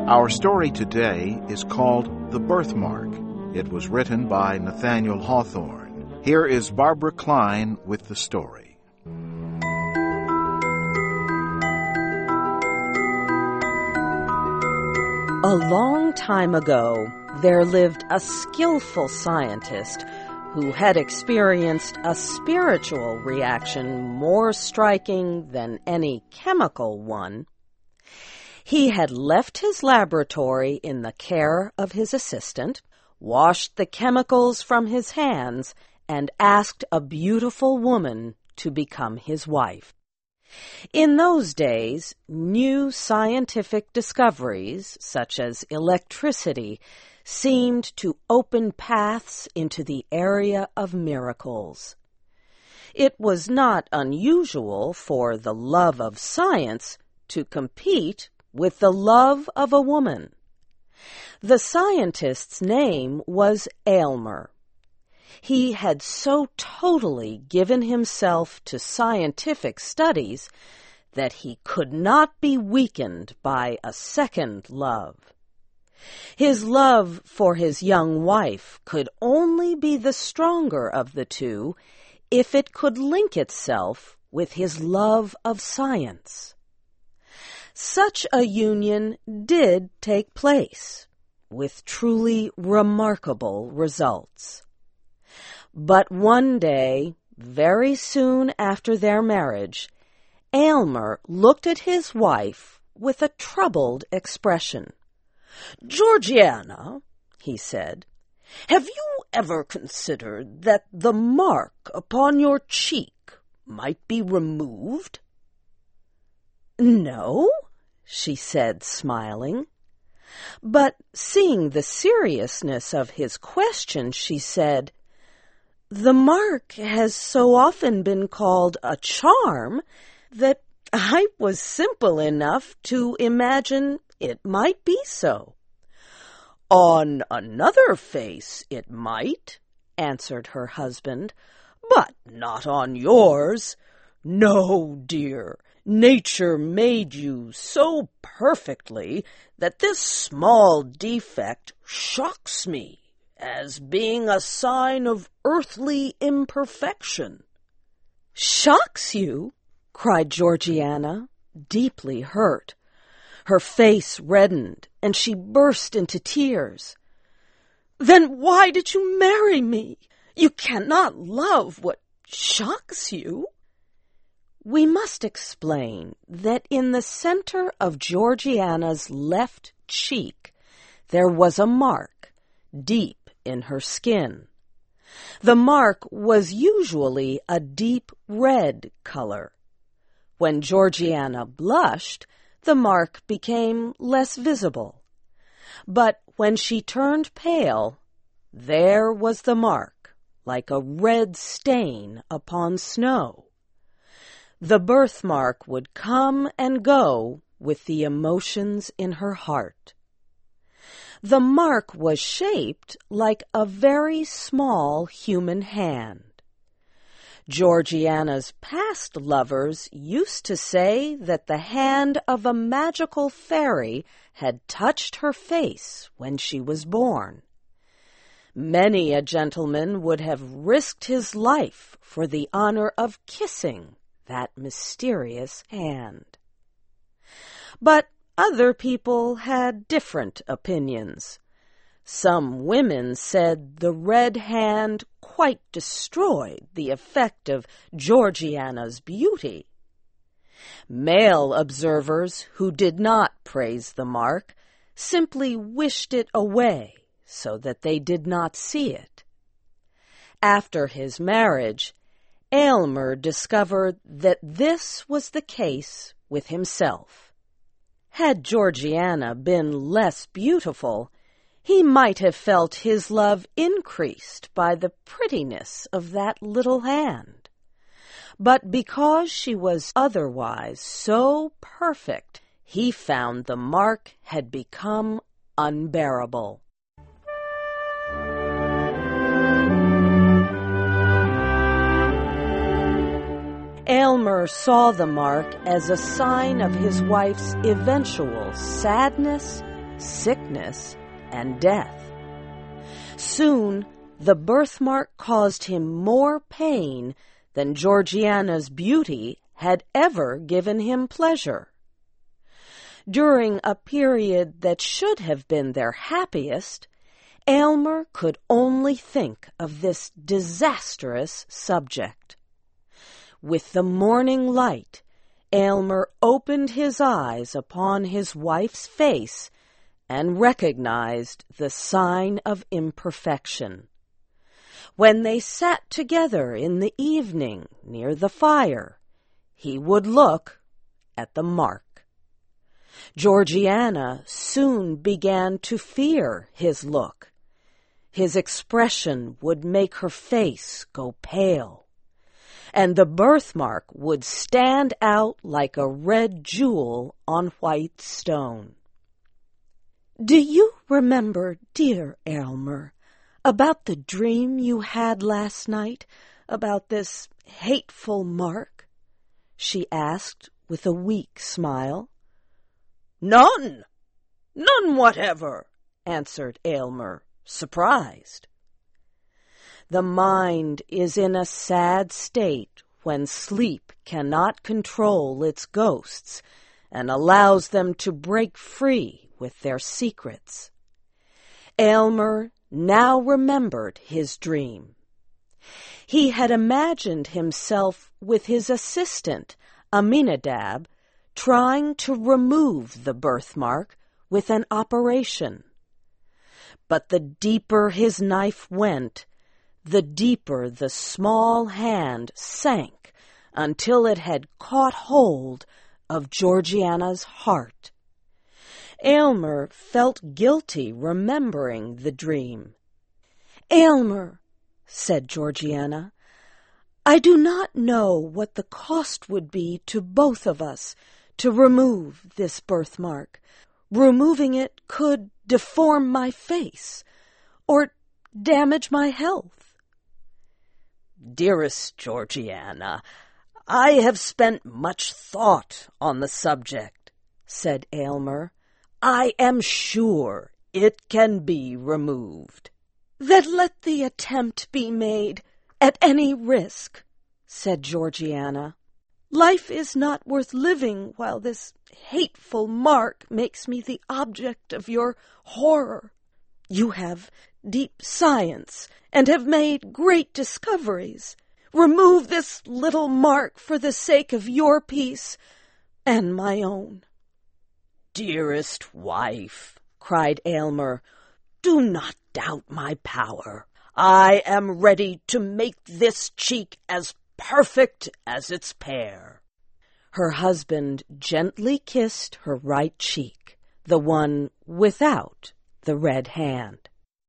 Our story today is called The Birthmark. It was written by Nathaniel Hawthorne. Here is Barbara Klein with the story. A long time ago, there lived a skillful scientist who had experienced a spiritual reaction more striking than any chemical one. He had left his laboratory in the care of his assistant, washed the chemicals from his hands, and asked a beautiful woman to become his wife. In those days, new scientific discoveries, such as electricity, seemed to open paths into the area of miracles. It was not unusual for the love of science to compete with the love of a woman. The scientist's name was Aylmer. He had so totally given himself to scientific studies that he could not be weakened by a second love. His love for his young wife could only be the stronger of the two if it could link itself with his love of science. Such a union did take place, with truly remarkable results. But one day, very soon after their marriage, Aylmer looked at his wife with a troubled expression. "Georgiana," he said, "have you ever considered that the mark upon your cheek might be removed?" "No," she said, smiling. But seeing the seriousness of his question, she said, "The mark has so often been called a charm that I was simple enough to imagine it might be so." "On another face it might," answered her husband, "but not on yours. No, dear, nature made you so perfectly that this small defect shocks me as being a sign of earthly imperfection." "Shocks you?" cried Georgiana, deeply hurt. Her face reddened, and she burst into tears. "Then why did you marry me? You cannot love what shocks you." We must explain that in the center of Georgiana's left cheek there was a mark, deep in her skin. The mark was usually a deep red color. When Georgiana blushed, the mark became less visible. But when she turned pale, there was the mark, like a red stain upon snow. The birthmark would come and go with the emotions in her heart. The mark was shaped like a very small human hand. Georgiana's past lovers used to say that the hand of a magical fairy had touched her face when she was born. Many a gentleman would have risked his life for the honor of kissing that mysterious hand. But other people had different opinions. Some women said the red hand quite destroyed the effect of Georgiana's beauty. Male observers who did not praise the mark simply wished it away so that they did not see it. After his marriage, Aylmer discovered that this was the case with himself. Had Georgiana been less beautiful, he might have felt his love increased by the prettiness of that little hand. But because she was otherwise so perfect, he found the mark had become unbearable. Aylmer saw the mark as a sign of his wife's eventual sadness, sickness, and death. Soon, the birthmark caused him more pain than Georgiana's beauty had ever given him pleasure. During a period that should have been their happiest, Aylmer could only think of this disastrous subject. With the morning light, Aylmer opened his eyes upon his wife's face and recognized the sign of imperfection. When they sat together in the evening near the fire, he would look at the mark. Georgiana soon began to fear his look. His expression would make her face go pale, and the birthmark would stand out like a red jewel on white stone. "Do you remember, dear Aylmer, about the dream you had last night about this hateful mark?" she asked with a weak smile. "None whatever," answered Aylmer, surprised. The mind is in a sad state when sleep cannot control its ghosts and allows them to break free with their secrets. Aylmer now remembered his dream. He had imagined himself with his assistant, Aminadab, trying to remove the birthmark with an operation. But the deeper his knife went, the deeper the small hand sank until it had caught hold of Georgiana's heart. Aylmer felt guilty remembering the dream. "Aylmer," said Georgiana, "I do not know what the cost would be to both of us to remove this birthmark. Removing it could deform my face or damage my health." "Dearest Georgiana, I have spent much thought on the subject," said Aylmer. "I am sure it can be removed." "Then let the attempt be made at any risk," said Georgiana. "Life is not worth living while this hateful mark makes me the object of your horror. You have deep science and have made great discoveries. Remove this little mark for the sake of your peace and my own." "Dearest wife," cried Aylmer, "do not doubt my power. I am ready to make this cheek as perfect as its pair." Her husband gently kissed her right cheek, the one without the red hand.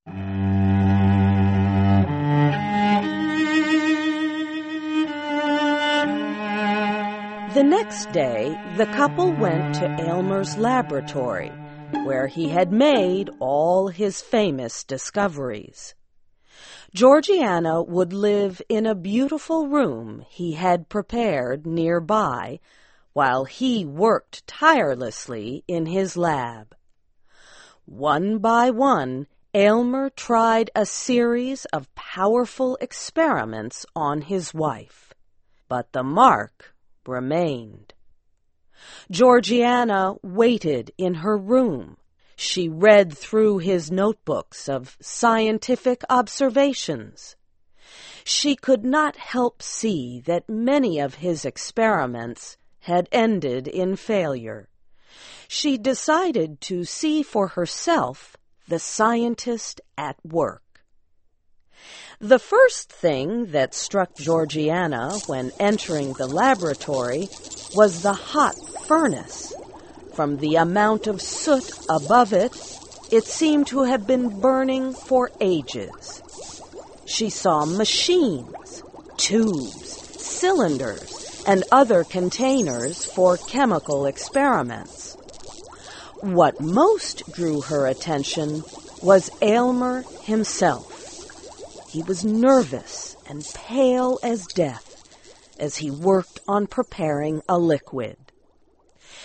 The next day, the couple went to Aylmer's laboratory, where he had made all his famous discoveries. Georgiana would live in a beautiful room he had prepared nearby, while he worked tirelessly in his lab. One by one, Aylmer tried a series of powerful experiments on his wife, but the mark remained. Georgiana waited in her room. She read through his notebooks of scientific observations. She could not help see that many of his experiments had ended in failure. She decided to see for herself the scientist at work. The first thing that struck Georgiana when entering the laboratory was the hot furnace. From the amount of soot above it, it seemed to have been burning for ages. She saw machines, tubes, cylinders, and other containers for chemical experiments. What most drew her attention was Aylmer himself. He was nervous and pale as death as he worked on preparing a liquid.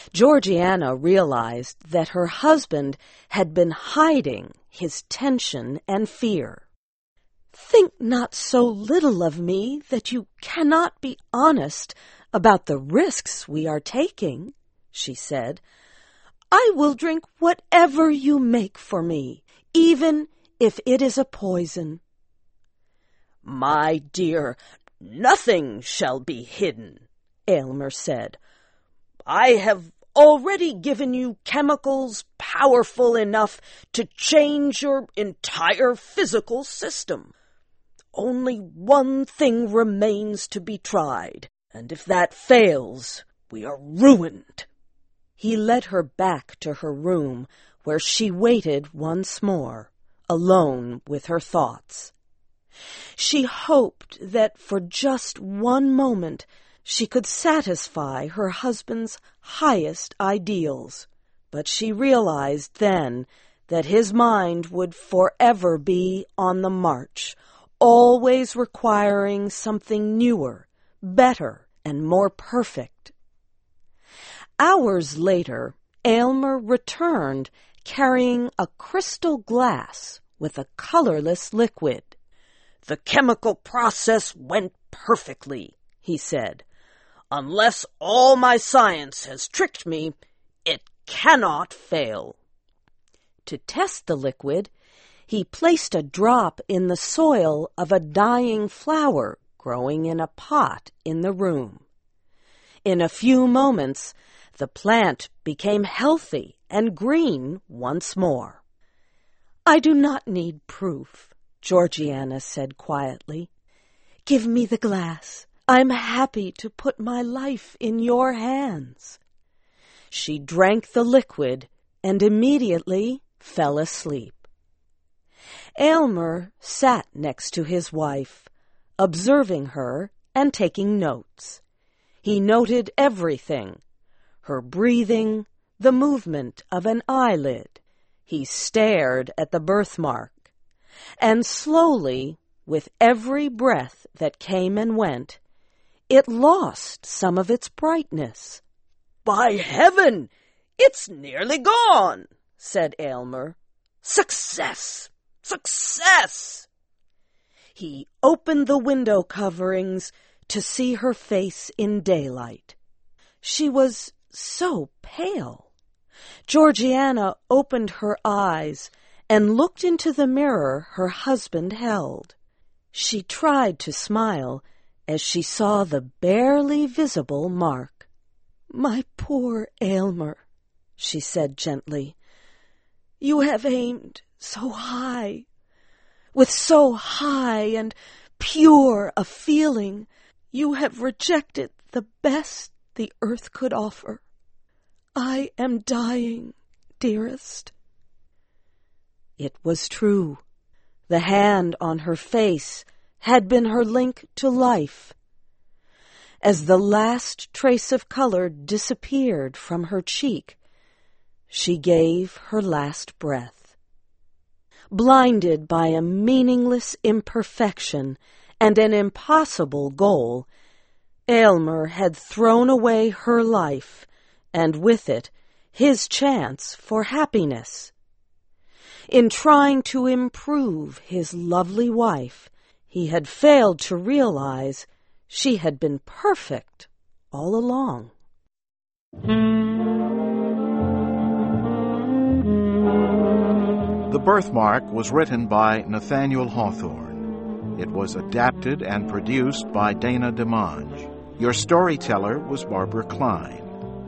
Georgiana realized that her husband had been hiding his tension and fear. "Think not so little of me that you cannot be honest about the risks we are taking," she said. "I will drink whatever you make for me, even if it is a poison." "My dear, nothing shall be hidden," Aylmer said. "I have already given you chemicals powerful enough to change your entire physical system. Only one thing remains to be tried, and if that fails, we are ruined." He led her back to her room, where she waited once more, alone with her thoughts. She hoped that for just one moment she could satisfy her husband's highest ideals, but she realized then that his mind would forever be on the march, always requiring something newer, better, and more perfect. Hours later, Aylmer returned carrying a crystal glass with a colorless liquid. "The chemical process went perfectly," he said. "Unless all my science has tricked me, it cannot fail." To test the liquid, he placed a drop in the soil of a dying flower growing in a pot in the room. In a few moments, the plant became healthy and green once more. "I do not need proof," Georgiana said quietly. "Give me the glass. I'm happy to put my life in your hands." She drank the liquid and immediately fell asleep. Aylmer sat next to his wife, observing her and taking notes. He noted everything: her breathing, the movement of an eyelid. He stared at the birthmark, and slowly, with every breath that came and went, it lost some of its brightness. "By heaven, it's nearly gone," said Aylmer. "Success! Success!" He opened the window coverings to see her face in daylight. She was so pale. Georgiana opened her eyes and looked into the mirror her husband held. She tried to smile as she saw the barely visible mark. "My poor Aylmer," she said gently, "you have aimed so high, with so high and pure a feeling, you have rejected the best the earth could offer. I am dying, dearest." It was true. The hand on her face had been her link to life. As the last trace of color disappeared from her cheek, she gave her last breath. Blinded by a meaningless imperfection and an impossible goal, Aylmer had thrown away her life, and with it, his chance for happiness. In trying to improve his lovely wife, he had failed to realize she had been perfect all along. The Birthmark was written by Nathaniel Hawthorne. It was adapted and produced by Dana DeMange. Your storyteller was Barbara Klein.